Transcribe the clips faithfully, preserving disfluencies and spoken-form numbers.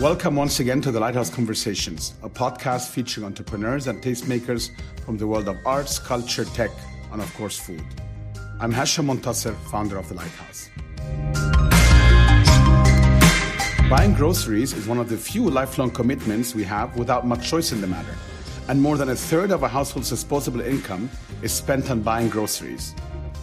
Welcome once again to the Lighthouse Conversations, a podcast featuring entrepreneurs and tastemakers from the world of arts, culture, tech, and of course food. I'm Hasham Montasser, founder of the Lighthouse. Buying groceries is one of the few lifelong commitments we have without much choice in the matter. And more than a third of a household's disposable income is spent on buying groceries.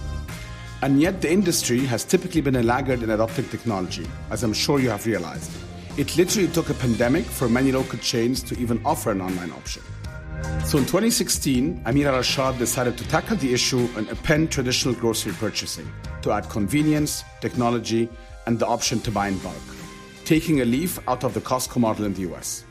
And yet the industry has typically been a laggard in adopting technology, as I'm sure you have realized. It literally took a pandemic for many local chains to even offer an online option. So in twenty sixteen, Amira Rashad decided to tackle the issue and append traditional grocery purchasing to add convenience, technology, and the option to buy in bulk, taking a leaf out of the Costco model in the U S.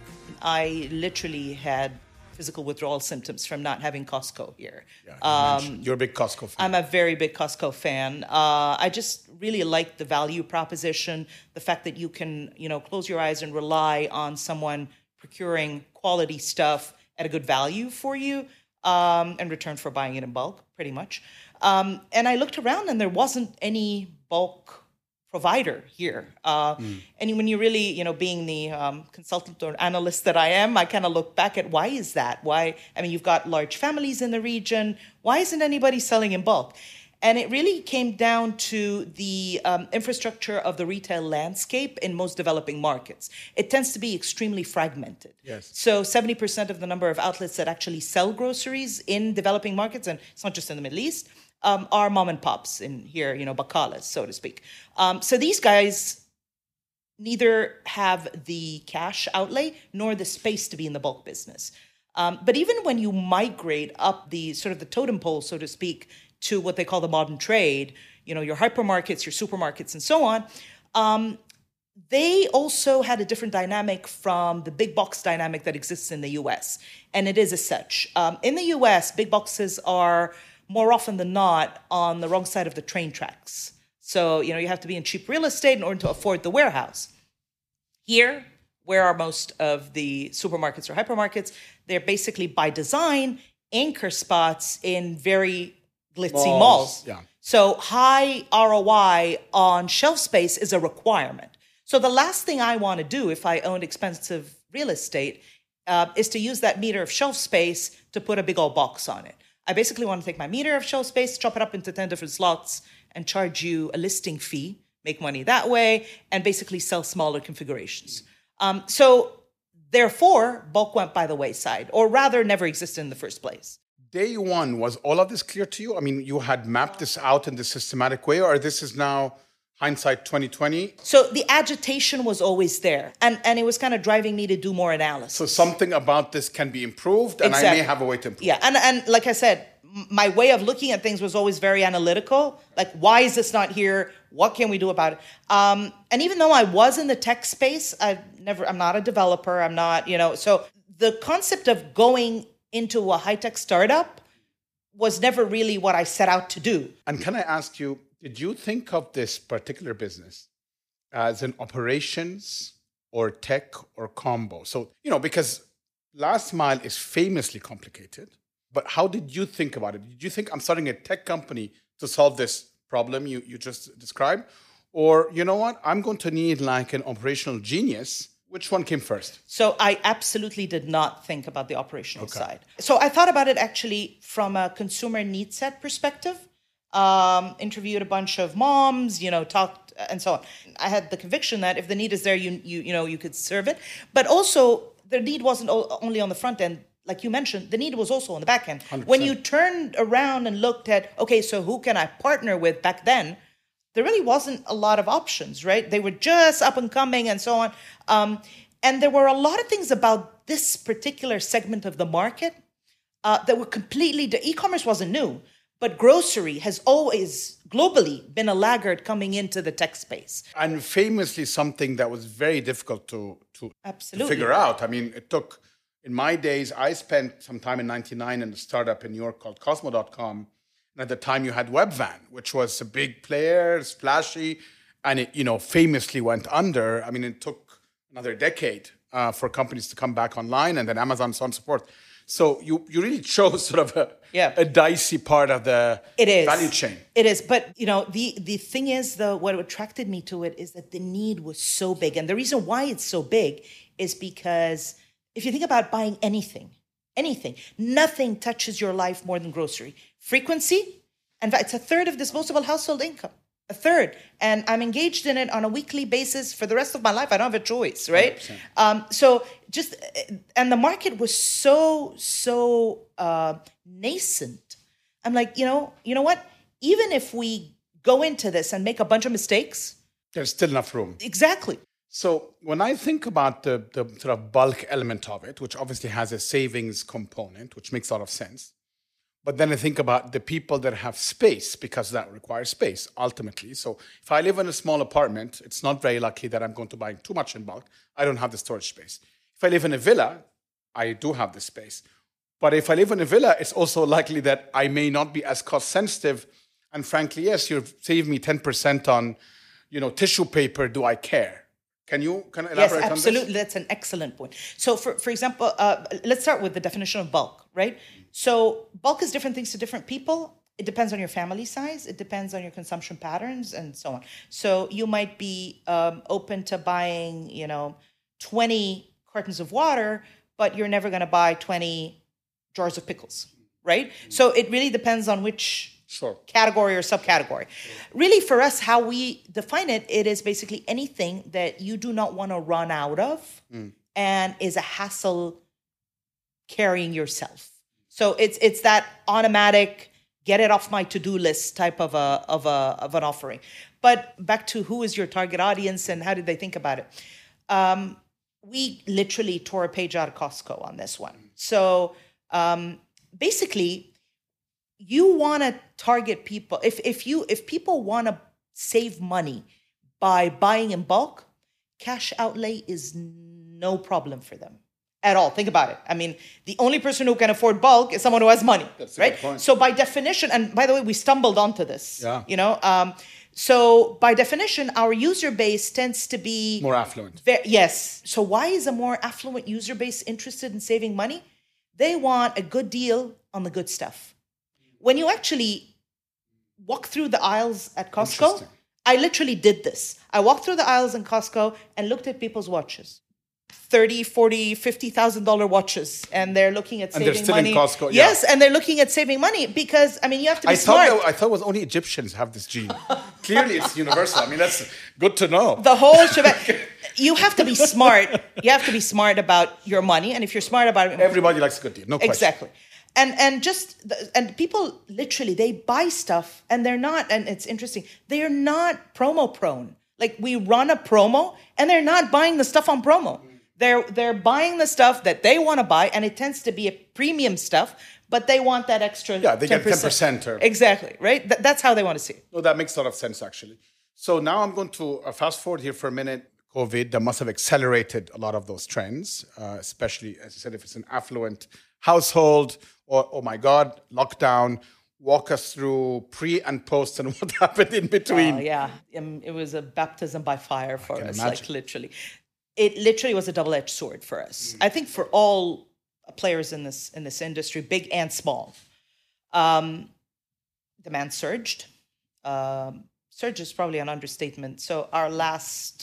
I literally had physical withdrawal symptoms from not having Costco here. Yeah, you um, You're a big Costco fan. I'm a very big Costco fan. Uh, I just really like the value proposition, the fact that you can, you know, close your eyes and rely on someone procuring quality stuff at a good value for you um, in return for buying it in bulk, pretty much. Um, and I looked around and there wasn't any bulk provider here. Uh, mm. And when you really, you know, being the um, consultant or analyst that I am, I kind of look back at why is that? Why, I mean, you've got large families in the region. Why isn't anybody selling in bulk? And it really came down to the um, infrastructure of the retail landscape in most developing markets. It tends to be extremely fragmented. Yes. So seventy percent of the number of outlets that actually sell groceries in developing markets, and it's not just in the Middle East, Um, are mom and pops in here, you know, bakalas, so to speak. Um, so these guys neither have the cash outlay nor the space to be in the bulk business. Um, but even when you migrate up the sort of the totem pole, so to speak, to what they call the modern trade, you know, your hypermarkets, your supermarkets, and so on, um, they also had a different dynamic from the big box dynamic that exists in the U S. And it is as such. Um, in the U S, big boxes are more often than not on the wrong side of the train tracks. So, you know, you have to be in cheap real estate in order to afford the warehouse. Here, where are most of the supermarkets or hypermarkets? They're basically, by design, anchor spots in very glitzy malls. malls. Yeah. So high R O I on shelf space is a requirement. So the last thing I want to do if I owned expensive real estate uh, is to use that meter of shelf space to put a big old box on it. I basically want to take my meter of shelf space, chop it up into ten different slots, and charge you a listing fee, make money that way, and basically sell smaller configurations. Um, so therefore, bulk went by the wayside, or rather never existed in the first place. Day one, was all of this clear to you? I mean, you had mapped this out in this systematic way, or this is now hindsight twenty twenty? So the agitation was always there, and, and it was kind of driving me to do more analysis. So something about this can be improved, and exactly. I may have a way to improve. Yeah, and, and like I said, my way of looking at things was always very analytical. Like, why is this not here? What can we do about it? Um, and even though I was in the tech space, I never, I'm not a developer. I'm not, you know, so the concept of going into a high-tech startup was never really what I set out to do. And can I ask you, did you think of this particular business as an operations or tech or combo? So, you know, because last mile is famously complicated, but how did you think about it? Did you think I'm starting a tech company to solve this problem you, you just described? Or, you know what, I'm going to need like an operational genius. Which one came first? So I absolutely did not think about the operational okay. side. So I thought about it actually from a consumer need set perspective. Um, interviewed a bunch of moms, you know, talked and so on. I had the conviction that if the need is there, you you you know, you could serve it. But also, the need wasn't only on the front end. Like you mentioned, the need was also on the back end. one hundred percent. When you turned around and looked at, okay, so who can I partner with back then? There really wasn't a lot of options, right? They were just up and coming and so on. Um, and there were a lot of things about this particular segment of the market uh, that were completely, the e-commerce wasn't new. But grocery has always, globally, been a laggard coming into the tech space. And famously something that was very difficult to, to, Absolutely. to figure out. I mean, it took, in my days, I spent some time in ninety-nine in a startup in New York called Cosmo dot com. And at the time you had Webvan, which was a big player, splashy, and it, you know, famously went under. I mean, it took another decade uh, for companies to come back online, and then Amazon, so on and so forth. So you, you really chose sort of a, Yeah. a dicey part of the It is. value chain. It is. But, you know, the, the thing is, the what attracted me to it is that the need was so big. And the reason why it's so big is because if you think about buying anything, anything, nothing touches your life more than grocery. Frequency, in fact, it's a third of disposable household income. A third. And I'm engaged in it on a weekly basis for the rest of my life. I don't have a choice, right? Um, so just, and the market was so, so uh, nascent. I'm like, you know, you know what? Even if we go into this and make a bunch of mistakes. There's still enough room. Exactly. So when I think about the, the sort of bulk element of it, which obviously has a savings component, which makes a lot of sense. But then I think about the people that have space, because that requires space ultimately. So if I live in a small apartment, it's not very likely that I'm going to buy too much in bulk. I don't have the storage space. If I live in a villa, I do have the space. But if I live in a villa, it's also likely that I may not be as cost sensitive. And frankly, yes, you've saved me ten percent on, you know, tissue paper. Do I care? Can you can I elaborate yes, absolutely. on this? That's an excellent point. So, for, for example, uh, let's start with the definition of bulk, right? So, bulk is different things to different people. It depends on your family size. It depends on your consumption patterns and so on. So, you might be um, open to buying, you know, twenty cartons of water, but you're never going to buy twenty jars of pickles, right? So, it really depends on which Sure. category or subcategory. Really, for us, how we define it, it is basically anything that you do not want to run out of mm. and is a hassle carrying yourself. So it's it's that automatic get it off my to-do list type of a of a of an offering. But back to who is your target audience and how did they think about it? Um, we literally tore a page out of Costco on this one. So um, basically. You want to target people. If if you if people want to save money by buying in bulk, cash outlay is no problem for them at all. Think about it. I mean, the only person who can afford bulk is someone who has money, That's a right? good point. So by definition, and by the way, we stumbled onto this. Yeah. You know, um, so by definition, our user base tends to be more affluent. Ve- yes. So why is a more affluent user base interested in saving money? They want a good deal on the good stuff. When you actually walk through the aisles at Costco, I literally did this. I walked through the aisles in Costco and looked at people's watches. thirty, forty, fifty thousand dollar watches, and they're looking at and saving they're still money. In Costco, yeah. Yes, and they're looking at saving money because I mean you have to be I smart. Thought that, I thought it was only Egyptians have this gene. Clearly, it's universal. I mean, that's good to know. The whole shebang. You have to be smart. You have to be smart about your money, and if you're smart about it, everybody likes a good deal. No question. Exactly. And and just and people literally they buy stuff and they're not and it's interesting they are not promo prone. Like we run a promo and they're not buying the stuff on promo. They're they're buying the stuff that they want to buy and it tends to be a premium stuff, but they want that extra. Yeah, they get ten percent. Or... Exactly right. Th- that's how they want to see it. No, that makes a lot of sense actually. So now I'm going to uh, fast forward here for a minute. COVID that must have accelerated a lot of those trends, uh, especially as I said, if it's an affluent household. Or, oh my God, lockdown. Walk us through pre and post and what happened in between. Oh, yeah. Um, it was a baptism by fire for us, imagine. like literally. It literally was a double-edged sword for us. Mm. I think for all players in this in this industry, big and small. Um, demand surged. Um, surge is probably an understatement. So our last,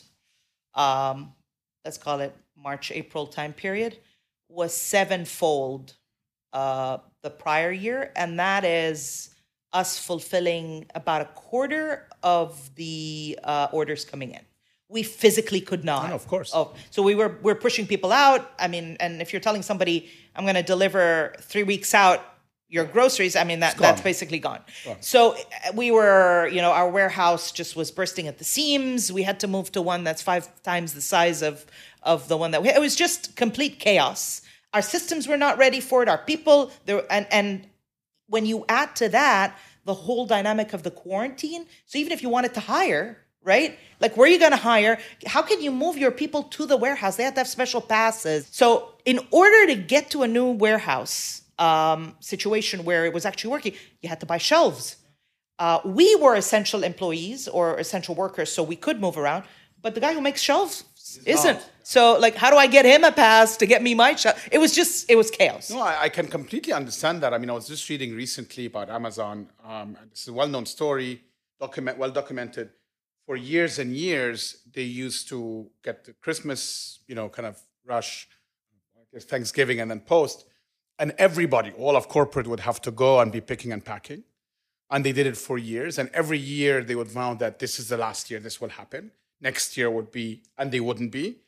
um, let's call it March, April time period, was sevenfold Uh, the prior year, and that is us fulfilling about a quarter of the uh, orders coming in. We physically could not. Oh, of course. Oh, so we were we're pushing people out. I mean, and if you're telling somebody I'm going to deliver three weeks out your groceries, I mean that that's basically gone. gone. So we were, you know, our warehouse just was bursting at the seams. We had to move to one that's five times the size of of the one that we. It was just complete chaos. Our systems were not ready for it. Our people, there, and and when you add to that the whole dynamic of the quarantine, so even if you wanted to hire, right? Like, where are you going to hire? How can you move your people to the warehouse? They have to have special passes. So, in order to get to a new warehouse um, situation where it was actually working, you had to buy shelves. Uh, we were essential employees or essential workers, so we could move around. But the guy who makes shelves isn't. So, like, how do I get him a pass to get me my shot? It was just, it was chaos. No, I, I can completely understand that. I mean, I was just reading recently about Amazon. Um, and this is a well-known story, document well documented. For years and years, they used to get the Christmas, you know, kind of rush, I guess Thanksgiving and then post. And everybody, all of corporate would have to go and be picking and packing. And they did it for years. And every year they would vow that this is the last year this will happen. Next year would be, and they wouldn't be.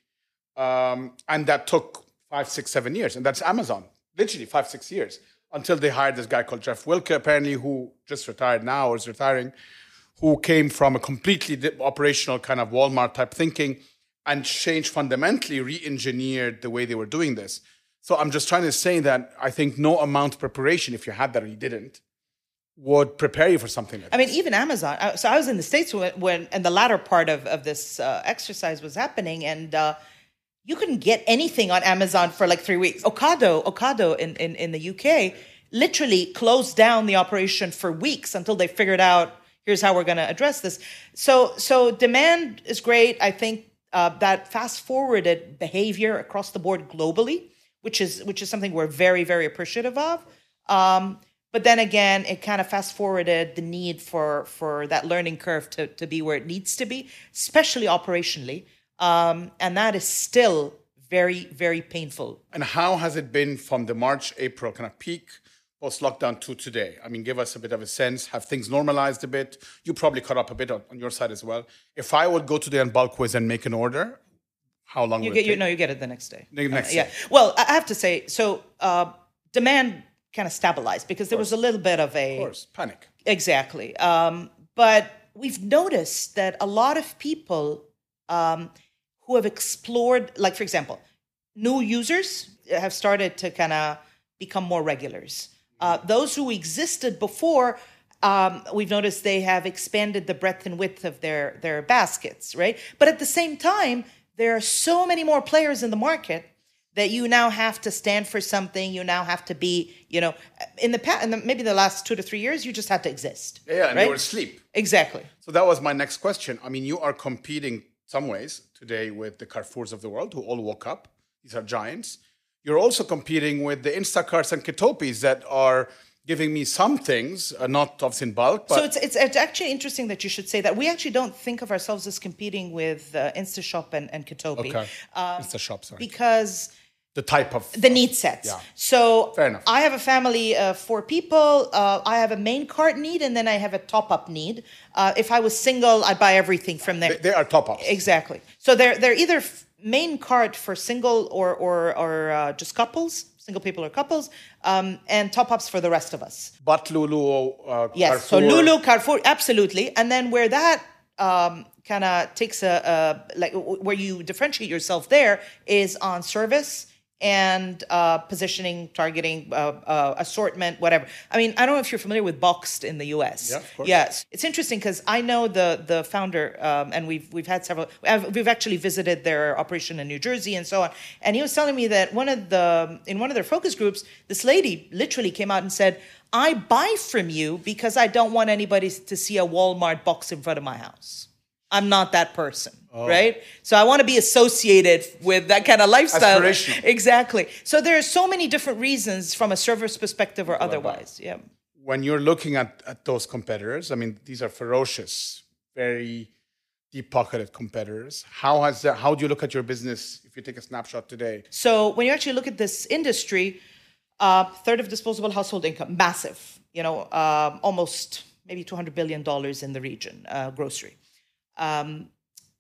Um, and that took five, six, seven years. And that's Amazon, literally five, six years, until they hired this guy called Jeff Wilke, apparently, who just retired now or is retiring, who came from a completely operational kind of Walmart type thinking and changed fundamentally, re-engineered the way they were doing this. So I'm just trying to say that I think no amount of preparation, if you had that or you didn't, would prepare you for something like I mean, even Amazon. So I was in the States when, when and the latter part of, of this uh, exercise was happening, and uh, you couldn't get anything on Amazon for like three weeks. Ocado, Ocado in, in, in the U K literally closed down the operation for weeks until they figured out, here's how we're going to address this. So, so demand is great. I think uh, that fast-forwarded behavior across the board globally, which is which is something we're very, very appreciative of. Um, but then again, it kind of fast-forwarded the need for for that learning curve to, to be where it needs to be, especially operationally. Um, and that is still very, very painful. And how has it been from the March, April kind of peak post-lockdown to today? I mean, give us a bit of a sense. Have things normalized a bit? You probably caught up a bit on, on your side as well. If I would go today on Bulkwiz and make an order, how long you would get, it take? You, no, you get it the next day. The next uh, day. Yeah. Well, I have to say, so uh, demand kind of stabilized because there was a little bit of a... Of course, panic. Exactly. Um, but we've noticed that a lot of people um, who have explored, like, for example, new users have started to kind of become more regulars. Uh, those who existed before, um, we've noticed they have expanded the breadth and width of their, their baskets, right? But at the same time, there are so many more players in the market that you now have to stand for something. You now have to be, you know, in the past, in the, maybe the last two to three years, you just had to exist. Yeah, and right? you were asleep. Exactly. So that was my next question. I mean, you are competing some ways today with the Carrefours of the world who all woke up. These are giants. You're also competing with the Instacarts and Kitopis that are giving me some things, uh, not obviously in bulk. But so it's, it's it's actually interesting that you should say that. We actually don't think of ourselves as competing with uh, InstaShop and, and Kitopi. Okay, um, InstaShop, sorry. Because the type of... the need sets. Yeah. So Fair enough. I have a family of four people. Uh, I have a main cart need, and then I have a top-up need. Uh, if I was single, I'd buy everything from there. They, they are top-ups. Exactly. So they're they're either f- main cart for single or or or uh, just couples, single people or couples, um, and top-ups for the rest of us. But Lulu, uh, Yes. Carrefour... So Lulu, Carrefour, absolutely. And then where that um, kind of takes a, a like where you differentiate yourself there is on service and uh, positioning, targeting, uh, uh, assortment, whatever. I mean, I don't know if you're familiar with Boxed in the U S. Yeah, of course. Yes, it's interesting because I know the the founder, um, and we've we've had several. We've actually visited their operation in New Jersey and so on. And he was telling me that one of the in one of their focus groups, this lady literally came out and said, "I buy from you because I don't want anybody to see a Walmart box in front of my house. I'm not that person." Oh. Right? So I want to be associated with that kind of lifestyle. Aspirational. Exactly. So there are so many different reasons from a service perspective or otherwise. Yeah. When you're looking at, at those competitors, I mean, these are ferocious, very deep-pocketed competitors. How has that, how do you look at your business if you take a snapshot today? So when you actually look at this industry, uh, third of disposable household income, massive, you know, uh, almost maybe two hundred billion dollars in the region, uh, grocery. Um,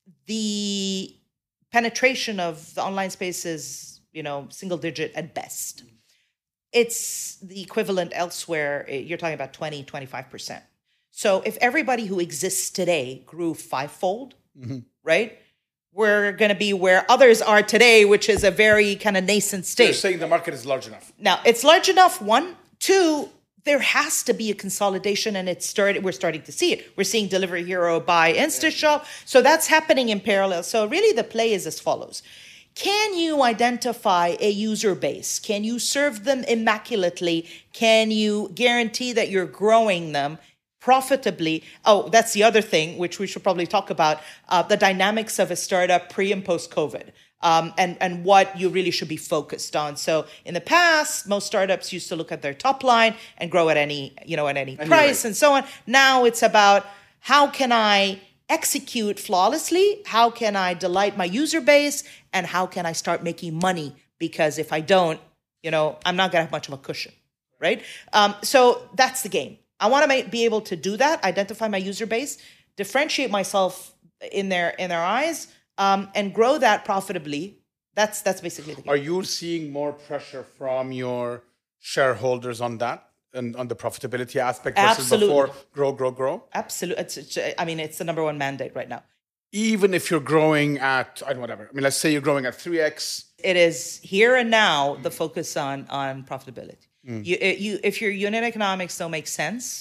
the penetration of the online space is, you know, single digit at best. It's the equivalent elsewhere. You're talking about twenty, twenty-five percent. So if everybody who exists today grew fivefold, mm-hmm. right, we're going to be where others are today, which is a very kind of nascent state. You're saying the market is large enough. Now, it's large enough, one. Two, there has to be a consolidation, and it's started. We're starting to see it. We're seeing Delivery Hero buy InstaShop. So that's happening in parallel. So really the play is as follows. Can you identify a user base? Can you serve them immaculately? Can you guarantee that you're growing them profitably. Oh, that's the other thing, which we should probably talk about, uh, the dynamics of a startup pre and post-COVID. Um, and, and what you really should be focused on. So in the past, most startups used to look at their top line and grow at any, you know, at any Anyway. price and so on. Now it's about how can I execute flawlessly? How can I delight my user base? And how can I start making money? Because if I don't, you know, I'm not going to have much of a cushion, right? Um, so that's the game. I want to be able to do that, identify my user base, differentiate myself in their in their eyes, Um, and grow that profitably. That's that's basically the game. Are you seeing more pressure from your shareholders on that and on the profitability aspect versus Absolutely. before grow, grow, grow? Absolutely. It's, it's, I mean, it's the number one mandate right now. Even if you're growing at, I don't know, whatever. I mean, let's say you're growing at three X. It is here and now the focus on on profitability. Mm. You, you, if your unit economics don't make sense,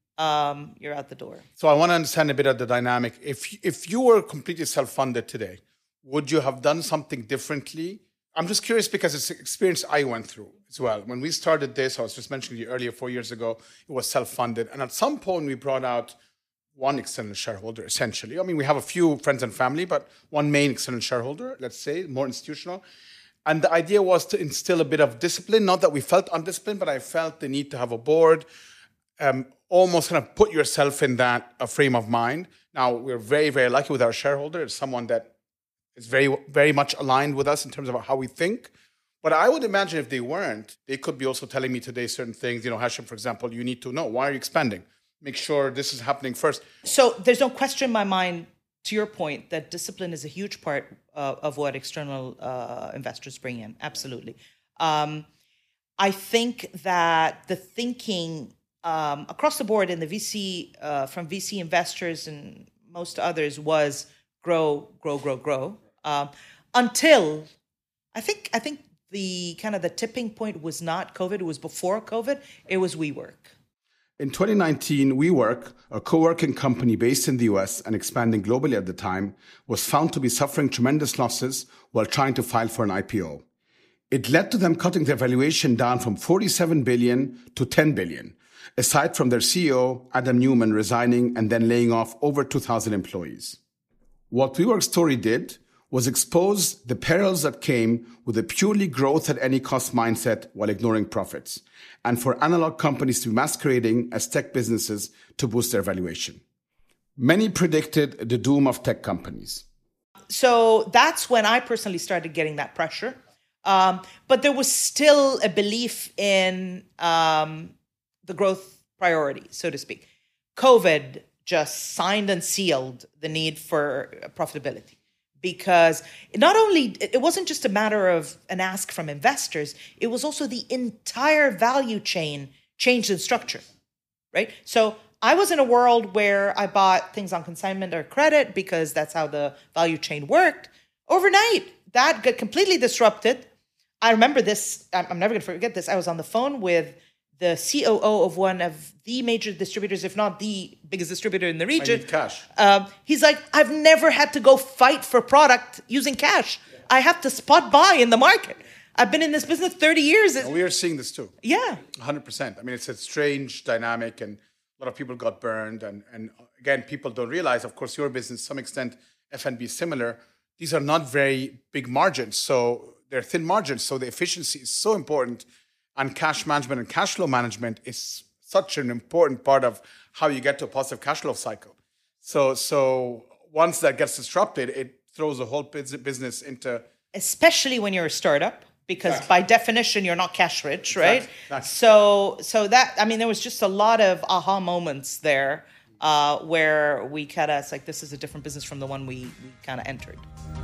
Um, you're out the door. So I want to understand a bit of the dynamic. If if you were completely self-funded today, would you have done something differently? I'm just curious because it's an experience I went through as well. When we started this, I was just mentioning to you earlier, four years ago, it was self-funded. And at some point, we brought out one external shareholder, essentially. I mean, we have a few friends and family, but one main external shareholder, let's say, more institutional. And the idea was to instill a bit of discipline. Not that we felt undisciplined, but I felt the need to have a board, um, almost kind of put yourself in that uh, frame of mind. Now, we're very, very lucky with our shareholder. It's someone that is very, very much aligned with us in terms of how we think. But I would imagine if they weren't, they could be also telling me today certain things. You know, Hashim, for example, you need to know, why are you expanding? Make sure this is happening first. So there's no question in my mind, to your point, that discipline is a huge part uh, of what external uh, investors bring in. Absolutely. Um, I think that the thinking Um, across the board in the V C, uh, from V C investors and most others, was grow, grow, grow, grow. Um, until I think I think the kind of the tipping point was not COVID. It was before COVID. It was WeWork. In twenty nineteen, WeWork, a co-working company based in the U S and expanding globally at the time, was found to be suffering tremendous losses while trying to file for an I P O. It led to them cutting their valuation down from forty-seven billion dollars to ten billion dollars. Aside from their C E O, Adam Newman, resigning and then laying off over two thousand employees. What WeWork's story did was expose the perils that came with a purely growth at any cost mindset while ignoring profits, and for analog companies to be masquerading as tech businesses to boost their valuation. Many predicted the doom of tech companies. So that's when I personally started getting that pressure. Um, but there was still a belief in Um, the growth priority, so to speak. COVID just signed and sealed the need for profitability, because not only, it wasn't just a matter of an ask from investors, it was also the entire value chain changed in structure, right? So I was in a world where I bought things on consignment or credit because that's how the value chain worked. Overnight, that got completely disrupted. I remember this, I'm never going to forget this. I was on the phone with the C O O of one of the major distributors, if not the biggest distributor in the region. I need cash. Um, he's like, I've never had to go fight for product using cash. Yeah. I have to spot buy in the market. I've been in this business thirty years. And we are seeing this too. Yeah. one hundred percent. I mean, it's a strange dynamic, and a lot of people got burned. And, and again, people don't realize, of course, your business, to some extent, F and B is similar. These are not very big margins. So they're thin margins. So the efficiency is so important. And cash management and cash flow management is such an important part of how you get to a positive cash flow cycle. So, so once that gets disrupted, it throws the whole business into... Especially when you're a startup, because exactly. by definition, you're not cash rich, right? Exactly. Exactly. So, so that, I mean, there was just a lot of aha moments there uh, where we kind of, it's like, this is a different business from the one we, we kind of entered.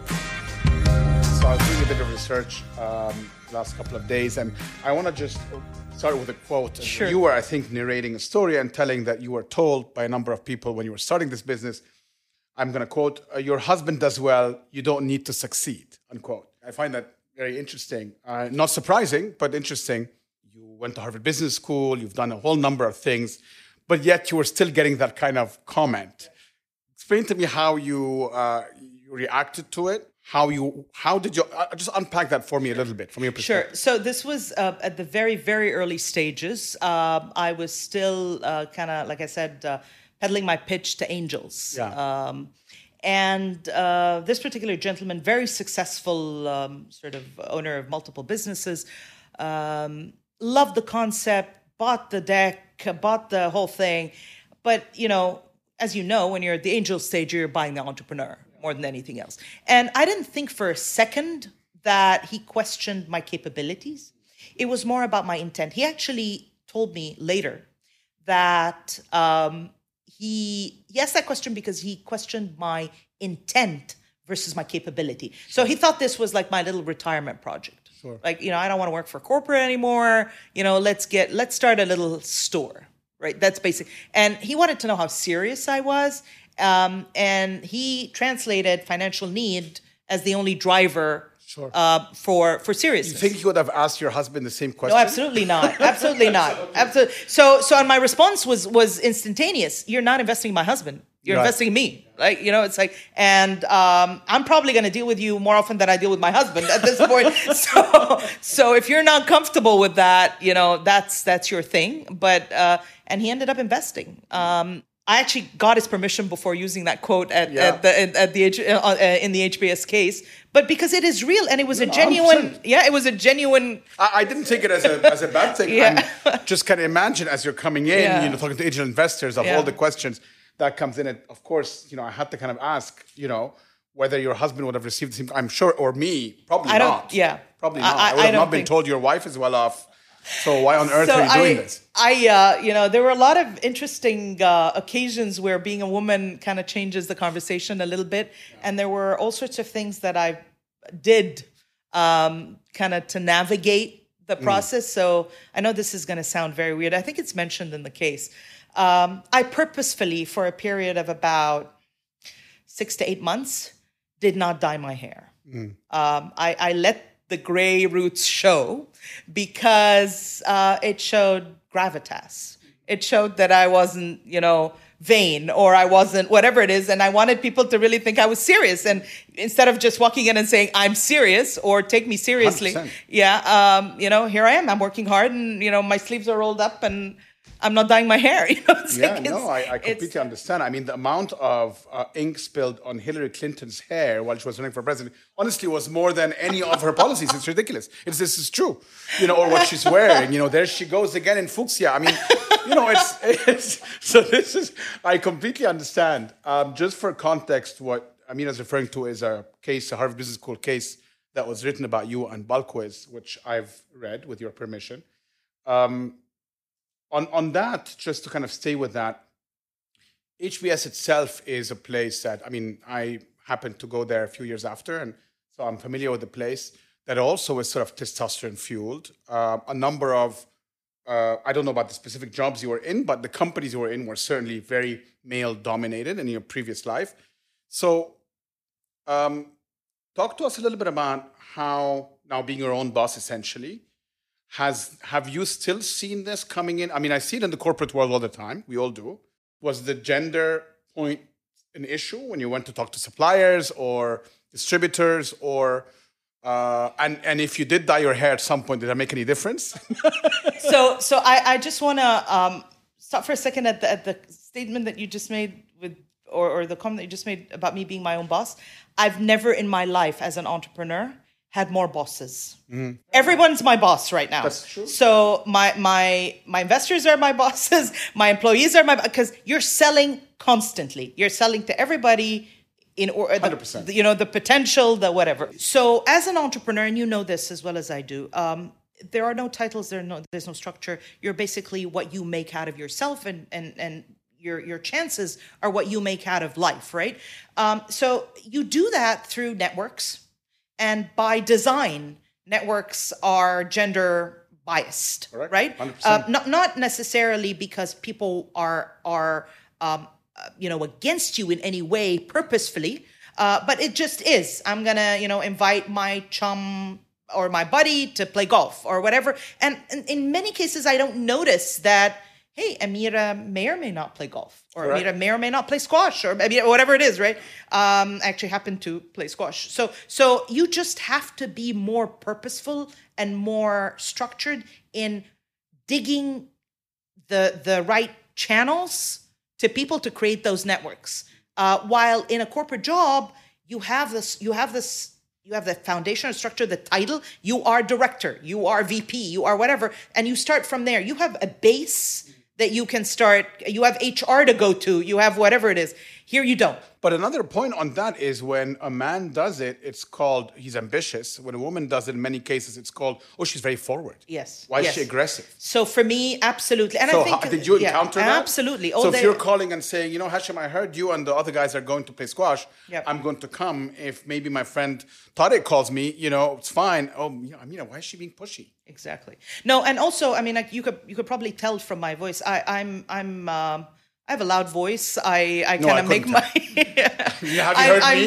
So I was doing a bit of research um, last couple of days, and I want to just start with a quote. Sure. You were, I think, narrating a story and telling that you were told by a number of people when you were starting this business, I'm going to quote, your husband does well, you don't need to succeed, unquote. I find that very interesting. Uh, not surprising, but interesting. You went to Harvard Business School, you've done a whole number of things, but yet you were still getting that kind of comment. Explain to me how you, uh, you reacted to it. how you, how did you, uh, just unpack that for me a little bit from your perspective. Sure. So this was uh, at the very, very early stages. Um, I was still uh, kind of, like I said, uh, peddling my pitch to angels. Yeah. Um, and uh, this particular gentleman, very successful um, sort of owner of multiple businesses, um, loved the concept, bought the deck, bought the whole thing. But, you know, as you know, when you're at the angel stage, you're buying the entrepreneur more than anything else. And I didn't think for a second that he questioned my capabilities. It was more about my intent. He actually told me later that um, he, he asked that question because he questioned my intent versus my capability. So he thought this was like my little retirement project. Sure. Like, you know, I don't want to work for corporate anymore. You know, let's get, let's start a little store, right? That's basic. And he wanted to know how serious I was. Um, and he translated financial need as the only driver Sure. uh, for for seriousness. You think you would have asked your husband the same question? No, absolutely not. Absolutely not. Absolutely. So, so, and my response was was instantaneous. You're not investing in my husband. You're Right. investing in me. Like, you know, it's like, and um, I'm probably going to deal with you more often than I deal with my husband at this point. so, so if you're not comfortable with that, you know, that's that's your thing. But uh, and he ended up investing. Um, I actually got his permission before using that quote at, Yeah. at the at, at the H- uh, uh, in the H B S case, but because it is real and it was a No, genuine, one hundred percent. yeah, it was a genuine. I, I didn't take it as a as a bad thing. Yeah. And just kind of imagine as you're coming in, Yeah. you know, talking to angel investors of Yeah. all the questions that comes in. And of course, you know, I had to kind of ask, you know, whether your husband would have received the same. I'm sure, or me, probably I don't- not. yeah. probably I- not. I- I, would I have don't not been think- told your wife is well off. So why on earth So are you doing I, this? I, uh, you know, there were a lot of interesting uh, occasions where being a woman kind of changes the conversation a little bit, and there were all sorts of things that I did um, kind of to navigate the process. So I know this is going to sound very weird. I think it's mentioned in the case. Um, I purposefully, for a period of about six to eight months, did not dye my hair. Um, I, I let the gray roots show because uh, it showed gravitas. It showed that I wasn't, you know, vain or I wasn't whatever it is. And I wanted people to really think I was serious. And instead of just walking in and saying, I'm serious or take me seriously. one hundred percent. Yeah, um, you know, here I am. I'm working hard and, you know, my sleeves are rolled up and I'm not dyeing my hair. You know, it's Yeah, like no, it's- I, I it's- completely understand. I mean, the amount of uh, ink spilled on Hillary Clinton's hair while she was running for president, honestly, was more than any of her policies. It's ridiculous. It's, this is true. You know, or what she's wearing. You know, there she goes again in fuchsia. I mean, you know, it's, it's so this is, I completely understand. Um, just for context, what Amina's referring to is a case, a Harvard Business School case that was written about you and Balquiz, which I've read with your permission. Um, On, on that, just to kind of stay with that, H B S itself is a place that, I mean, I happened to go there a few years after, and so I'm familiar with the place, that also is sort of testosterone fueled. Uh, a number of, uh, I don't know about the specific jobs you were in, but the companies you were in were certainly very male dominated in your previous life. So um, talk to us a little bit about how, now being your own boss essentially, Has have you still seen this coming in? I mean, I see it in the corporate world all the time. We all do. Was the gender point an issue when you went to talk to suppliers or distributors, or uh, and and if you did dye your hair at some point, did that make any difference? so so I, I just want to um, stop for a second at the, at the statement that you just made with, or, or the comment that you just made about me being my own boss. I've never in my life as an entrepreneur had more bosses. Mm-hmm. Everyone's my boss right now. That's true. So my my my investors are my bosses. My employees are my, because you're selling constantly. You're selling to everybody in or one hundred percent. the, you know, the potential, the whatever. So as an entrepreneur, and you know this as well as I do, um, there are no titles. There are no there's no structure. You're basically what you make out of yourself, and and and your your chances are what you make out of life, right? Um, so you do that through networks. And by design, networks are gender biased, Correct. right? one hundred percent. Uh, not not necessarily because people are are um, uh, you know against you in any way purposefully, uh, but it just is. I'm gonna you know invite my chum or my buddy to play golf or whatever, and, and in many cases, I don't notice that hey, Amira may or may not play golf, or Correct. Amira may or may not play squash, or I mean, whatever it is, right? Um, I actually happen to play squash. So, so you just have to be more purposeful and more structured in digging the the right channels to people to create those networks. Uh, while in a corporate job, you have this, you have this. You have the foundational structure, the title. You are director, you are V P, you are whatever, and you start from there. You have a base that you can start. You have H R to go to. You have whatever it is. Here you don't. But another point on that is when a man does it, it's called he's ambitious. When a woman does it, in many cases, it's called, oh, she's very forward. Yes. Why yes. is she aggressive? So for me, absolutely. And so I think how, did you yeah, encounter that? Absolutely. All so if day. you're calling and saying, you know, Hashim, I heard you and the other guys are going to play squash. Yep. I'm going to come. If maybe my friend Tariq calls me, you know, it's fine. Oh, yeah, I mean, why is she being pushy? Exactly. No, and also, I mean, like you could you could probably tell from my voice. I, I'm I'm. Um, I have a loud voice. I, I No, kind I of make couldn't my. Yeah, have you I, heard I me?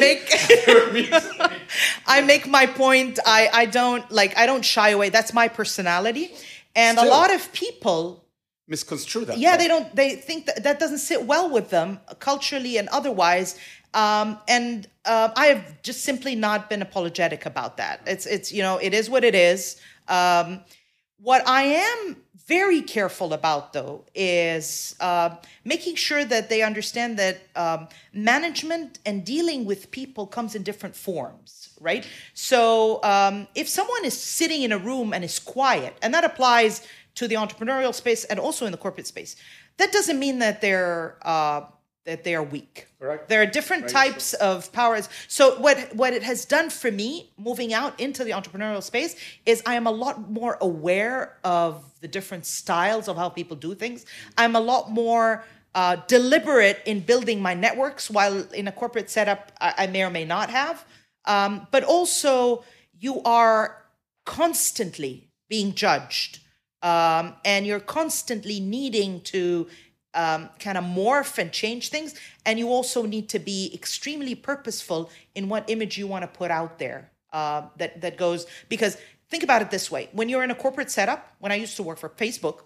make. I make my point. I, I don't like. I don't shy away. That's my personality, and Still. a lot of people. Misconstrue that. Yeah, they don't. They think that that doesn't sit well with them culturally and otherwise. Um, and uh, I have just simply not been apologetic about that. It's it's you know it is what it is. Um, what I am very careful about, though, is uh, making sure that they understand that um, management and dealing with people comes in different forms, right? So um, if someone is sitting in a room and is quiet, and that applies to the entrepreneurial space and also in the corporate space, that doesn't mean that they're uh, that they are weak. Correct. There are different Very types true. of powers. So what what it has done for me, moving out into the entrepreneurial space, is I am a lot more aware of the different styles of how people do things. I'm a lot more uh, deliberate in building my networks, while in a corporate setup, I, I may or may not have. Um, but also, you are constantly being judged, um, and you're constantly needing to um, kind of morph and change things. And you also need to be extremely purposeful in what image you want to put out there. Uh, that that goes because think about it this way: when you're in a corporate setup, when I used to work for Facebook,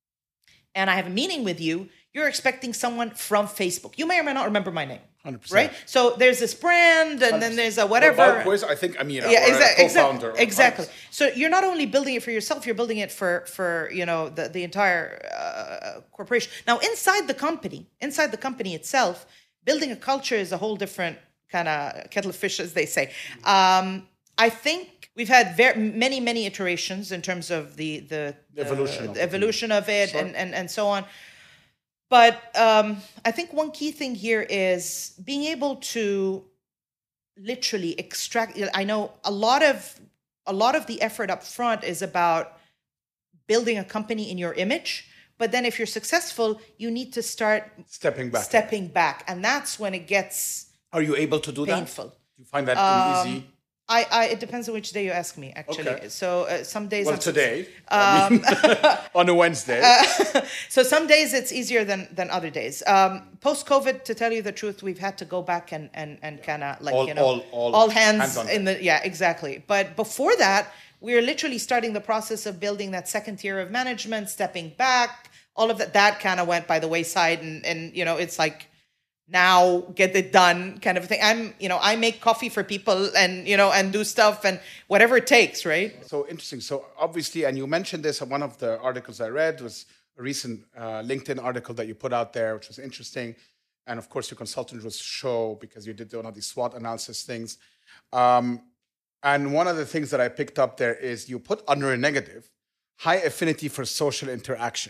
and I have a meeting with you, you're expecting someone from Facebook. You may or may not remember my name. one hundred percent. Right? So there's this brand, and then there's a whatever. Well, quiz, I think Amira, Yeah, or exactly. a co-founder. Exactly. exactly. So you're not only building it for yourself, you're building it for for you know the the entire uh, corporation. Now, inside the company, inside the company itself, building a culture is a whole different kind of kettle of fish, as they say. Um, I think we've had very many many iterations in terms of the the, the evolution, the evolution of it, Sure. and, and and so on. But um, I think one key thing here is being able to literally extract. I know a lot of a lot of the effort up front is about building a company in your image. But then if you're successful, you need to start stepping back. stepping back. And that's when it gets Are you able to do painful. that? Do you find that Um, easy? I, I, it depends on which day you ask me, actually. Okay. So uh, some days... Well, I'm- today, I mean, on a Wednesday. So some days it's easier than than other days. Um, Post-COVID, to tell you the truth, we've had to go back and and, and kind of like, All- you know, all- all hands, hands on in the... Yeah, exactly. But before that, we were literally starting the process of building that second tier of management, stepping back, all of that. That kind of went by the wayside. And, and, you know, it's like... now get it done kind of thing. I'm, you know, I make coffee for people and, you know, and do stuff and whatever it takes, right? So interesting. So obviously, and you mentioned this, one of the articles I read was a recent uh, LinkedIn article that you put out there, which was interesting. And of course, your consultant was Show, because you did one of these SWOT analysis things. Um, and one of the things that I picked up there is you put under a negative, high affinity for social interaction.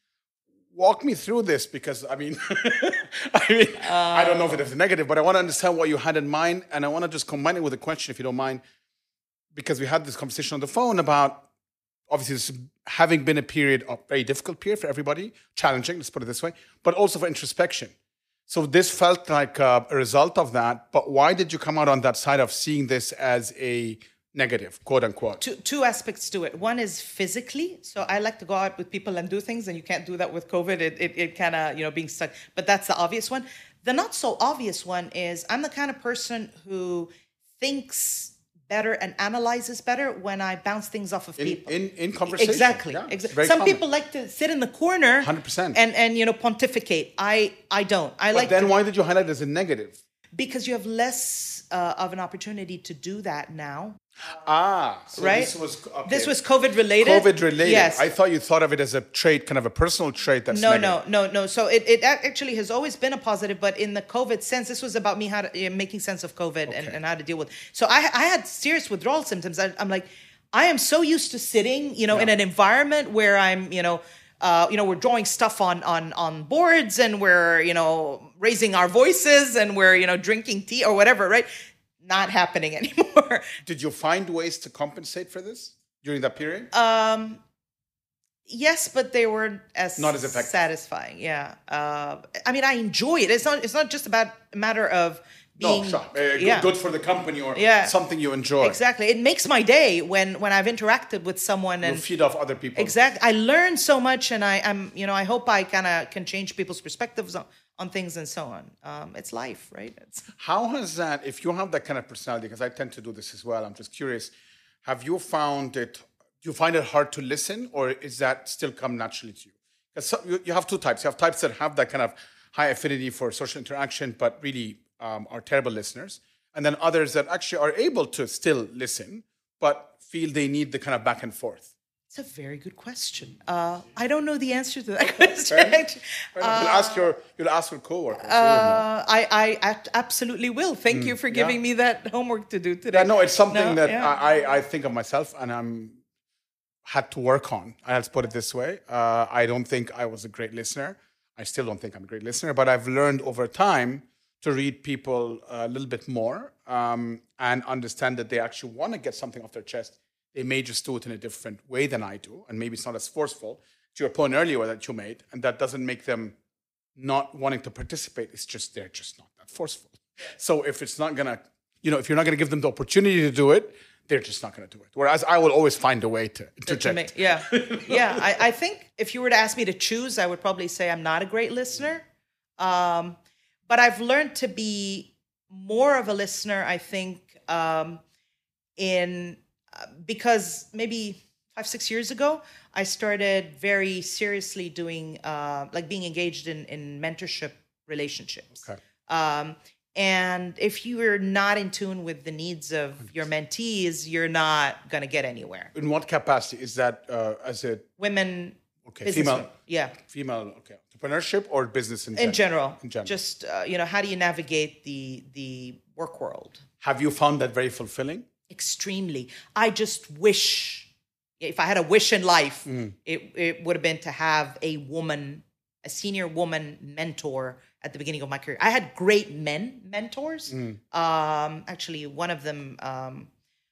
Walk me through this, because I mean, I mean, uh, I don't know if it is negative, but I want to understand what you had in mind, and I want to just combine it with a question, if you don't mind, because we had this conversation on the phone about obviously this having been a period of very difficult period for everybody, challenging, let's put it this way, but also for introspection. So this felt like a, a result of that. But why did you come out on that side of seeing this as a negative, quote unquote? Two, two aspects to it. One is physically. So I like to go out with people and do things, and you can't do that with COVID. It, it, it kind of, you know, being stuck. But that's the obvious one. The not so obvious one is I'm the kind of person who thinks better and analyzes better when I bounce things off of in, people. In in conversation. Exactly. Yeah, exactly. Some common. people like to sit in the corner one hundred percent. and, and you know, pontificate. I, I don't. I but like then to, why did you highlight it as a negative? Because you have less uh, of an opportunity to do that now. Ah, so right? this was okay. This was COVID related. COVID related. Yes. I thought you thought of it as a trait, kind of a personal trait that's no, negative. no, no, no. So it, it actually has always been a positive, but in the COVID sense, this was about me how to, uh, making sense of COVID Okay. and, and how to deal with. So I, I had serious withdrawal symptoms. I, I'm like, I am so used to sitting, you know, Yeah. in an environment where I'm, you know, uh, you know, we're drawing stuff on on on boards and we're, you know, raising our voices and we're, you know, drinking tea or whatever, right? Not happening anymore. Did you find ways to compensate for this during that period? Um, yes, but they weren't as Not as effective. satisfying. Yeah. Uh, I mean, I enjoy it. It's not. It's not just about a matter of being. no, sure. Uh, good, yeah. good for the company or Yeah. something you enjoy. Exactly. It makes my day when when I've interacted with someone You and feed off other people. exactly. I learn so much, and I, I'm. You know, I hope I kind of can change people's perspectives on, on things and so on. Um, it's life, right? It's, How has that, if you have that kind of personality, because I tend to do this as well, I'm just curious, have you found it, do you find it hard to listen, or is that still come naturally to you? Because so, you, you have two types. You have types that have that kind of high affinity for social interaction, but really um, are terrible listeners. And then others that actually are able to still listen, but feel they need the kind of back and forth. it's a very good question. Uh, I don't know the answer to that question. Fair enough. Fair enough. you'll ask your you'll ask your coworkers. They would know. Uh, I, I act- absolutely will. Thank you for giving yeah. me that homework to do today. Yeah, no, it's something No, that yeah. I, I think of myself and I'm had to work on. I'll put it this way. Uh, I don't think I was a great listener. I still don't think I'm a great listener, but I've learned over time to read people a little bit more um, and understand that they actually want to get something off their chest. They may just do it in a different way than I do, and maybe it's not as forceful. To your point earlier that you made, and that doesn't make them not wanting to participate. It's just they're just not that forceful. So if it's not gonna, you know, if you're not gonna give them the opportunity to do it, they're just not gonna do it. Whereas I will always find a way to interject. To make- yeah, yeah. I, I think if you were to ask me to choose, I would probably say I'm not a great listener. Um, but I've learned to be more of a listener, I think, um, in uh, because maybe five, six years ago, I started very seriously doing, uh, like being engaged in, in mentorship relationships. Okay. Um, and if you are not in tune with the needs of your mentees, you're not going to get anywhere. In what capacity is that? Uh, as a Women, okay, business female, women, yeah, female, okay, entrepreneurship or business in general? in general, In general. just uh, you know, how do you navigate the the work world? Have you found that very fulfilling? Extremely. I just wish, if I had a wish in life, Mm. it it would have been to have a woman, a senior woman mentor at the beginning of my career. I had great men mentors. Mm. Um, actually, one of them um,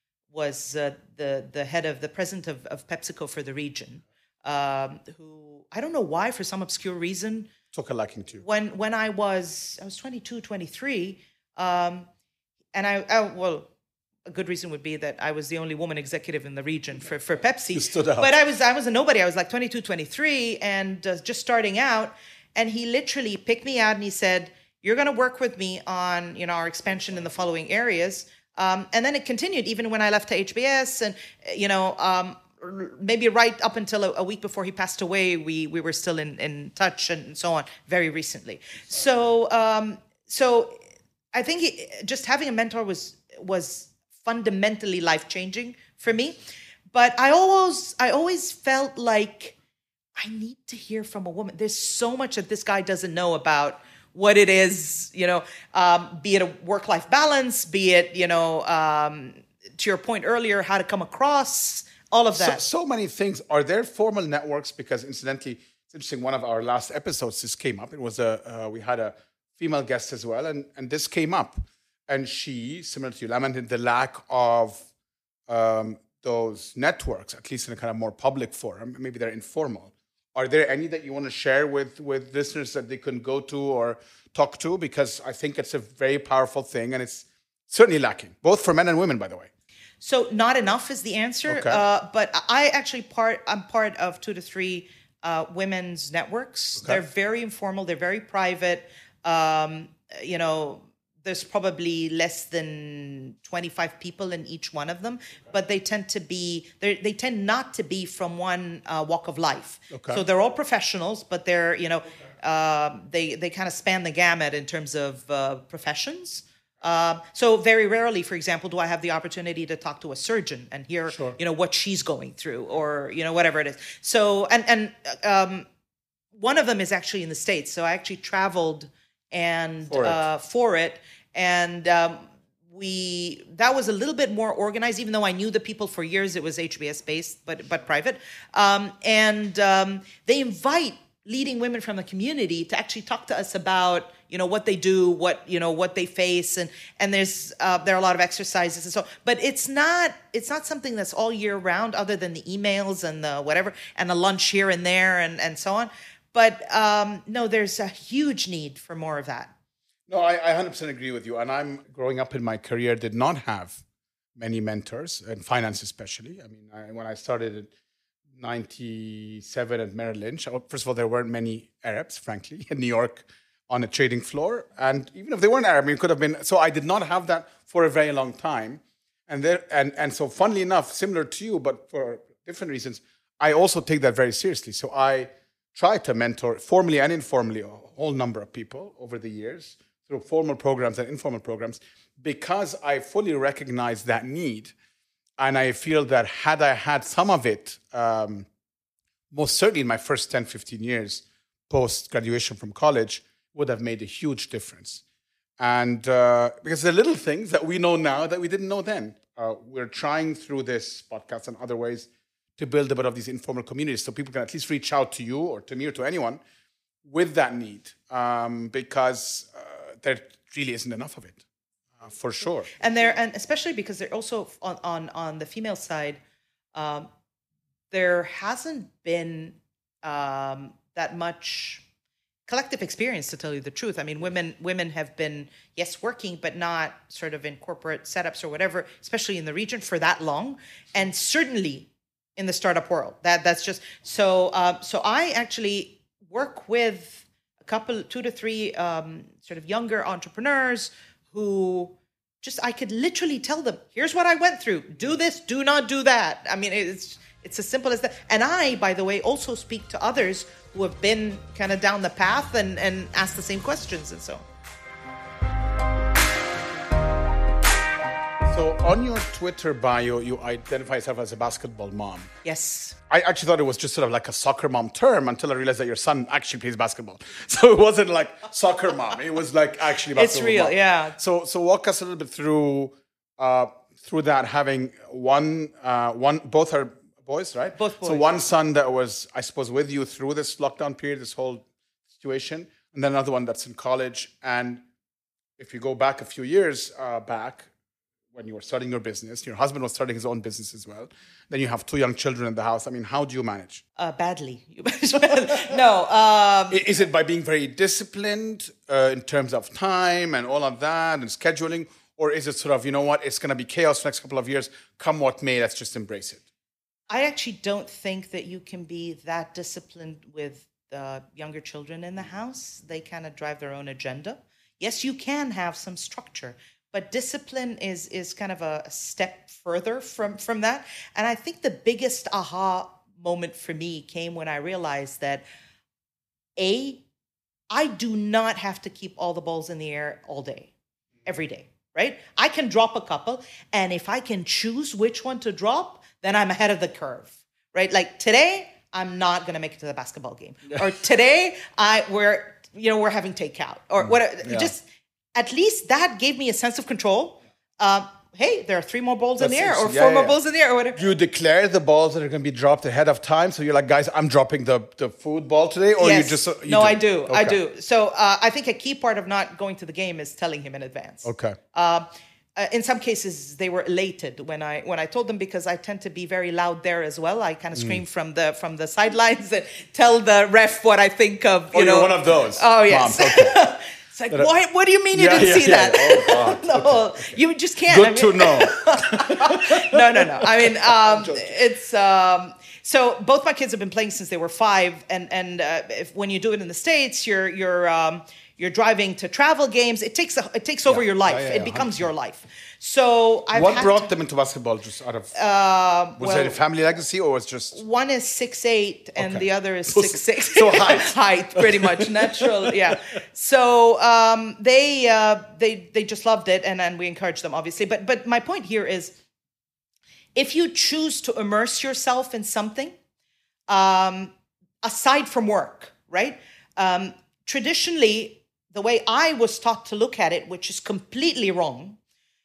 was uh, the the head of the president of, of PepsiCo for the region, um, who I don't know why, for some obscure reason, Took a liking to you. when when I was I was twenty-two, twenty-three, um, and I, I well, a good reason would be that I was the only woman executive in the region for, for Pepsi. You stood out. But I was I was a nobody. I was like twenty-two, twenty-three, and uh, just starting out. And he literally picked me out and he said, "You're going to work with me on, you know, our expansion in the following areas." Um, and then it continued even when I left to H B S, and you know, um, maybe right up until a, a week before he passed away, we we were still in, in touch and so on. Very recently, so um, so I think he, just having a mentor was was fundamentally life changing for me. But I always I always felt like I need to hear from a woman. There's so much that this guy doesn't know about what it is, you know, um, be it a work-life balance, be it, you know, um, to your point earlier, how to come across, all of So, that. so many things. Are there formal networks? Because incidentally, it's interesting. One of our last episodes, this came up. It was a uh, we had a female guest as well, and and this came up, and she, similar to you, lamented the lack of um, those networks, at least in a kind of more public forum. Maybe they're informal. Are there any that you want to share with with listeners that they can go to or talk to? Because I think it's a very powerful thing, and it's certainly lacking, both for men and women, by the way. So not enough is the answer. Okay. Uh, but I actually part I'm part of two to three uh, women's networks. Okay. They're very informal. They're very private. Um, you know, there's probably less than twenty-five people in each one of them, but they tend to be they they tend not to be from one uh, walk of life. Okay. So they're all professionals, but they're you know uh, they they kind of span the gamut in terms of uh, professions. Um, so very rarely, for example, do I have the opportunity to talk to a surgeon and hear Sure. you know what she's going through, or you know whatever it is. So and and um, one of them is actually in the States. So I actually traveled and For it. uh, for it. And um, we that was a little bit more organized, even though I knew the people for years. It was H B S based, but but private. Um, and um, they invite leading women from the community to actually talk to us about you know what they do, what you know what they face, and and there's uh, there are a lot of exercises and so. But it's not it's not something that's all year round, other than the emails and the whatever and the lunch here and there and and so on. But um, no, there's a huge need for more of that. No, I, I one hundred percent agree with you. And I'm growing up in my career, did not have many mentors, in finance especially. I mean, I, when I started in ninety-seven at Merrill Lynch, first of all, there weren't many Arabs, frankly, in New York on a trading floor. And even if they weren't Arab, it could have been. So I did not have that for a very long time. And there, and, and so funnily enough, similar to you, but for different reasons, I also take that very seriously. So I try to mentor formally and informally a whole number of people over the years, through formal programs and informal programs, because I fully recognize that need. And I feel that had I had some of it, um, most certainly in my first ten, fifteen years post-graduation from college, would have made a huge difference. And uh, because the little things that we know now that we didn't know then. Uh, we're trying through this podcast and other ways to build a bit of these informal communities so people can at least reach out to you or to me or to anyone with that need, um, because uh, there really isn't enough of it, uh, for sure. And there, and especially because they're also on on, on the female side, um, there hasn't been um, that much collective experience, to tell you the truth. I mean, women women have been, yes, working, but not sort of in corporate setups or whatever, especially in the region for that long, and certainly in the startup world. That that's just so. Uh, so I actually work with a couple, two to three um, sort of younger entrepreneurs who just, I could literally tell them, here's what I went through. Do this, do not do that. I mean, it's it's as simple as that. And I, by the way, also speak to others who have been kind of down the path and, and ask the same questions and so on. So on your Twitter bio, you identify yourself as a basketball mom. Yes. I actually thought it was just sort of like a soccer mom term until I realized that your son actually plays basketball. So it wasn't like soccer mom. It was like actually basketball It's real, mom. yeah. So so walk us a little bit through uh, through that, having one, uh, one, both are boys, right? Both boys. So one son that was, I suppose, with you through this lockdown period, this whole situation, and then another one that's in college. And if you go back a few years uh, back, when you were starting your business, your husband was starting his own business as well. Then you have two young children in the house. I mean, how do you manage? Uh, badly. no. Um, Is it by being very disciplined uh, in terms of time and all of that and scheduling? Or is it sort of, you know what, it's going to be chaos for the next couple of years. Come what may, let's just embrace it. I actually don't think that you can be that disciplined with the younger children in the house. They kind of drive their own agenda. Yes, you can have some structure, but discipline is is kind of a step further from, from that. And I think the biggest aha moment for me came when I realized that, A, I do not have to keep all the balls in the air all day, every day, right? I can drop a couple, and if I can choose which one to drop, then I'm ahead of the curve, right? Like today, I'm not going to make it to the basketball game. Or today, I we're, you know, we're having takeout or whatever. Yeah. Just at least that gave me a sense of control. Um, hey, there are three more balls That's in the air or yeah, four yeah, more yeah. balls in the air or whatever. Do you declare the balls that are going to be dropped ahead of time? So you're like, guys, I'm dropping the, the food ball today? Or yes. you just... You no, do? I do. Okay. I do. So uh, I think a key part of not going to the game is telling him in advance. Okay. Um, Uh, in some cases, they were elated when I when I told them, because I tend to be very loud there as well. I kind of scream Mm. from the from the sidelines and tell the ref what I think of. You Oh, know, you're one of those. Oh yes. Moms, okay. It's like, what? What do you mean you Yeah, didn't yeah, see yeah. that? Oh, God. no, Okay. you just can't. Good I to mean- know. no, no, no. I mean, um, it's um, so both my kids have been playing since they were five, and and uh, if when you do it in the States, you're you're um, you're driving to travel games. It takes a, it takes over Yeah. your life. Yeah, yeah, it yeah, becomes one hundred percent. your life. So I've What had brought to- them into basketball? Just out of uh, was well, it a family legacy or was just one is six eight and Okay. the other is So- six six. so height. height, pretty much natural. Yeah. So um, they uh, they they just loved it, and and we encouraged them, obviously. But but my point here is, if you choose to immerse yourself in something, um, aside from work, right? Um, traditionally, the way I was taught to look at it, which is completely wrong,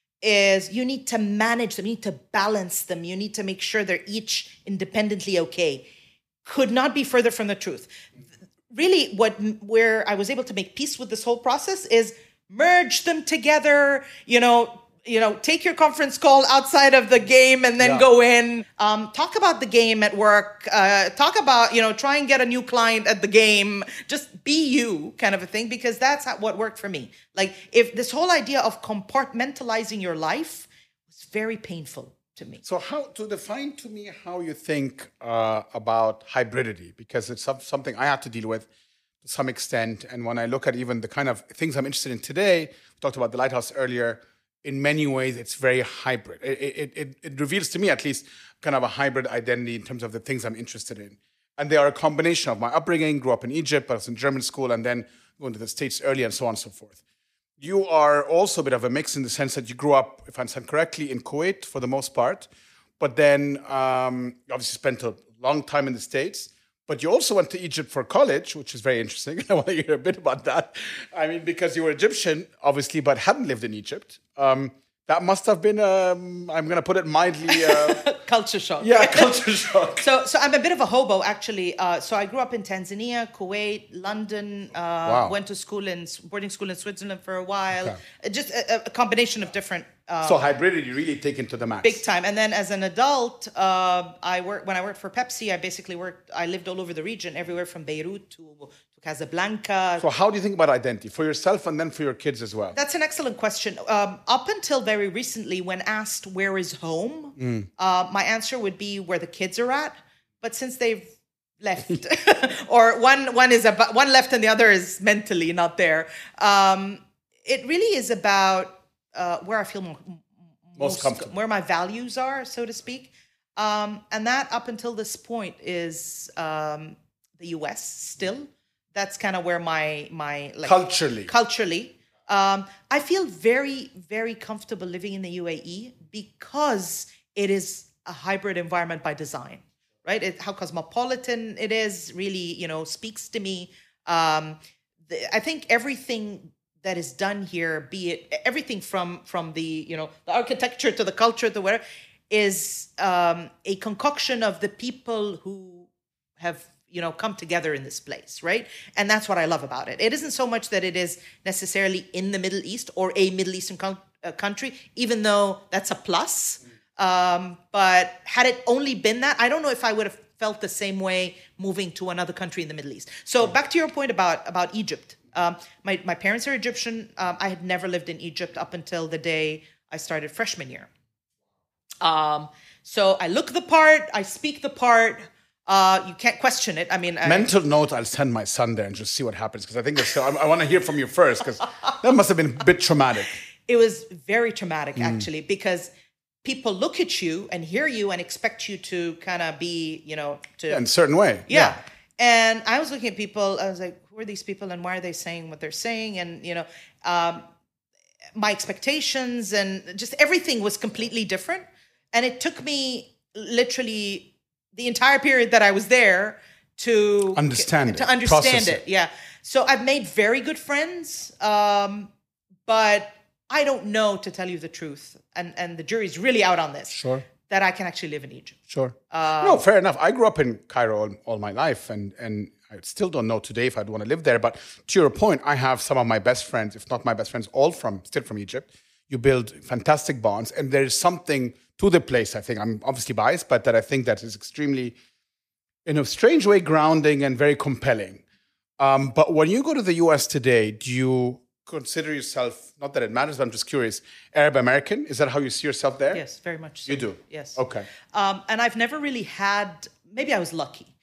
is you need to manage them, you need to balance them, you need to make sure they're each independently okay. Could not be further from the truth. Really, what where I was able to make peace with this whole process is merge them together, you know, you know, take your conference call outside of the game and then Yeah. go in. Um, talk about the game at work. Uh, talk about, you know, try and get a new client at the game. Just be you, kind of a thing, because that's how, what worked for me. Like, if this whole idea of compartmentalizing your life was very painful to me. So how to define to me how you think uh, about hybridity, because it's some- something I have to deal with to some extent. And when I look at even the kind of things I'm interested in today, we talked about the Lighthouse earlier. In many ways, it's very hybrid. It, it, it, it reveals to me, at least, kind of a hybrid identity in terms of the things I'm interested in. And they are a combination of my upbringing, grew up in Egypt, I was in German school, and then going to the States early, and so on and so forth. You are also a bit of a mix in the sense that you grew up, if I understand correctly, in Kuwait for the most part, but then um, you obviously spent a long time in the States. But you also went to Egypt for college, which is very interesting. I want to hear a bit about that. I mean, because you were Egyptian, obviously, but hadn't lived in Egypt. Um, that must have been, um, I'm going to put it mildly, uh, Culture shock. yeah, culture shock. So, so I'm a bit of a hobo, actually. Uh, so I grew up in Tanzania, Kuwait, London. Uh, Wow. Went to school in boarding school in Switzerland for a while. Okay. Uh, Just a, a combination of different. Uh, So hybridity really taken to the max. Big time. And then as an adult, uh, I worked when I worked for Pepsi. I basically worked. I lived all over the region, everywhere from Beirut to, to Casablanca. So how do you think about identity for yourself and then for your kids as well? That's an excellent question. Um, up until very recently, when asked where is home, uh, my answer would be where the kids are at. But since they've left, or one one is about one left and the other is mentally not there, um, it really is about uh, where I feel mo- most comfortable. where my values are, so to speak. Um, and that up until this point is um, the U S still. That's kind of where my my like Culturally. culturally. Um, I feel very, very comfortable living in the U A E because it is a hybrid environment by design, right? It, how cosmopolitan it is really, you know, speaks to me. Um, the, I think everything that is done here, be it everything from from the, you know, the architecture to the culture to where, is um, a concoction of the people who have, you know, come together in this place, right? And that's what I love about it. It isn't so much that it is necessarily in the Middle East or a Middle Eastern co- uh, country, even though that's a plus. Um, but had it only been that, I don't know if I would have felt the same way moving to another country in the Middle East. So back to your point about, about Egypt. Um, my, my parents are Egyptian. Um, I had never lived in Egypt up until the day I started freshman year. Um, so I look the part, I speak the part. Uh, you can't question it. I mean, I, Mental note, I'll send my son there and just see what happens, because I think there's, I, I want to hear from you first, because that must have been a bit traumatic. it was very traumatic, actually, because people look at you and hear you and expect you to kind of be, you know, to In a certain way. yeah. And I was looking at people. I was like, who are these people and why are they saying what they're saying? And, you know, um, my expectations and just everything was completely different. And it took me literally the entire period that I was there to Understand to it, understand process it. it. Yeah. So I've made very good friends, um, but I don't know, to tell you the truth, and and the jury's really out on this. Sure. That I can actually live in Egypt. Sure. no, fair enough. I grew up in Cairo all, all my life, and, and I still don't know today if I'd want to live there. But to your point, I have some of my best friends, if not my best friends, all from still from Egypt. You build fantastic bonds, and there is something to the place, I think. I'm obviously biased, but that I think that is extremely, in a strange way, grounding and very compelling. Um, but when you go to the U S today, do you consider yourself, not that it matters, but I'm just curious, Arab American? Is that how you see yourself there? Yes, very much so. You do? Yes. Okay. Um, and I've never really had, maybe I was lucky.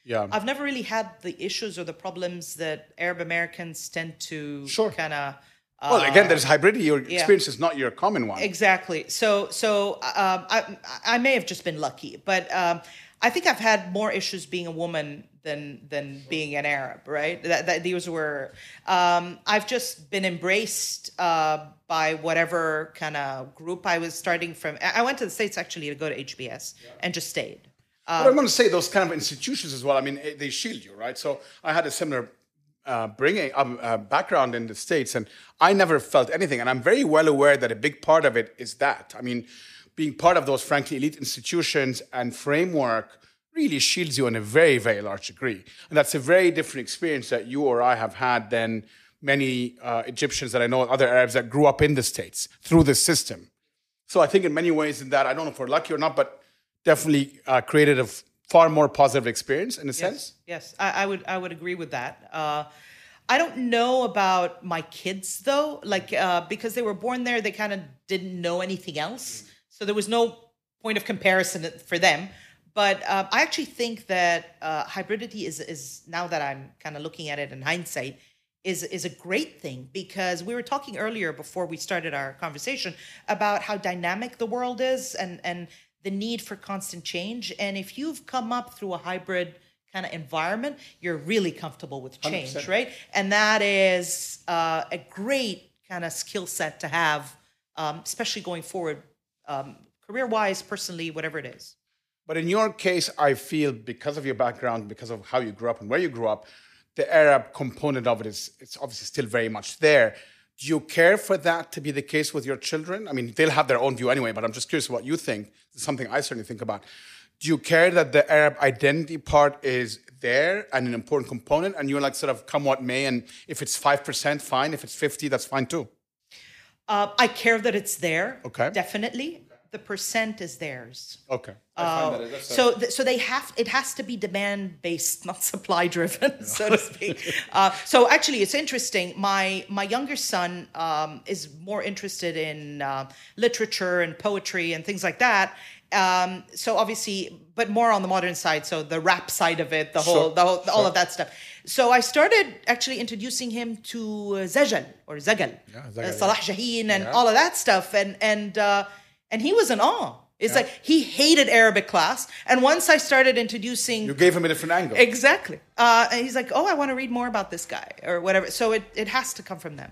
Yeah. I've never really had the issues or the problems that Arab Americans tend to Sure. kind of. Uh, well, again, there's hybridity. Your yeah. experience is not your common one. Exactly. So, so um, I, I may have just been lucky, but um, I think I've had more issues being a woman than than being an Arab. Right? That, that these were. Um, I've just been embraced uh, by whatever kind of group I was starting from. I went to the States actually to go to H B S yeah. and just stayed. Um, but I'm going to say those kind of institutions as well. I mean, they shield you, right? So I had a similar. Uh, bringing um, uh, background in the States, and I never felt anything. And I'm very well aware that a big part of it is that. I mean, being part of those, frankly, elite institutions and framework really shields you in a very, very large degree. And that's a very different experience that you or I have had than many uh, Egyptians that I know, other Arabs that grew up in the States through the system. So I think in many ways in that, I don't know if we're lucky or not, but definitely uh, created a f- far more positive experience in a yes, sense. Yes, I, I would I would agree with that. Uh, I don't know about my kids though, like uh, because they were born there, they kind of didn't know anything else, so there was no point of comparison for them. But uh, I actually think that uh, hybridity is is now that I'm kind of looking at it in hindsight is is a great thing, because we were talking earlier before we started our conversation about how dynamic the world is and and the need for constant change. And if you've come up through a hybrid kind of environment, you're really comfortable with change, one hundred percent. Right? And that is uh, a great kind of skill set to have, um, especially going forward, um, career-wise, personally, whatever it is. But in your case, I feel because of your background, because of how you grew up and where you grew up, the Arab component of it is it's obviously still very much there. Do you care for that to be the case with your children? I mean, they'll have their own view anyway, but I'm just curious what you think. It's something I certainly think about. Do you care that the Arab identity part is there and an important component, and you're like sort of come what may, and if it's five percent, fine. If it's fifty, that's fine too. Uh, I care that it's there. Okay. Definitely. The percent is theirs. Okay. Uh, so, th- so they have. It has to be demand based, not supply driven, yeah. so to speak. uh, so, actually, it's interesting. My my younger son um, is more interested in uh, literature and poetry and things like that. Um, so, obviously, but more on the modern side. So, the rap side of it, the whole, sure. the whole, sure. all of that stuff. So, I started actually introducing him to Zajal or Zagal, yeah, Zagal, uh, Salah Jaheen, and yeah. all of that stuff, and and. Uh, And he was in awe. It's yeah. like he hated Arabic class. And once I started introducing... You gave him a different angle. Exactly. Uh, and he's like, oh, I want to read more about this guy or whatever. So it, it has to come from them.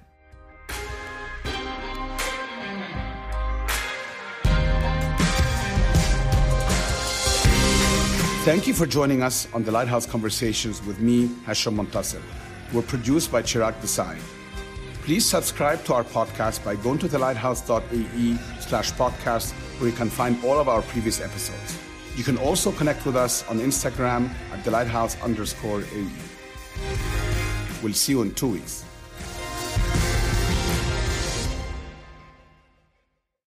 Thank you for joining us on the Lighthouse Conversations with me, Hasham Montasser. We're produced by Chirag Desai. Please subscribe to our podcast by going to thelighthouse.ae slash podcast, where you can find all of our previous episodes. You can also connect with us on Instagram at thelighthouse underscore AE. We'll see you in two weeks.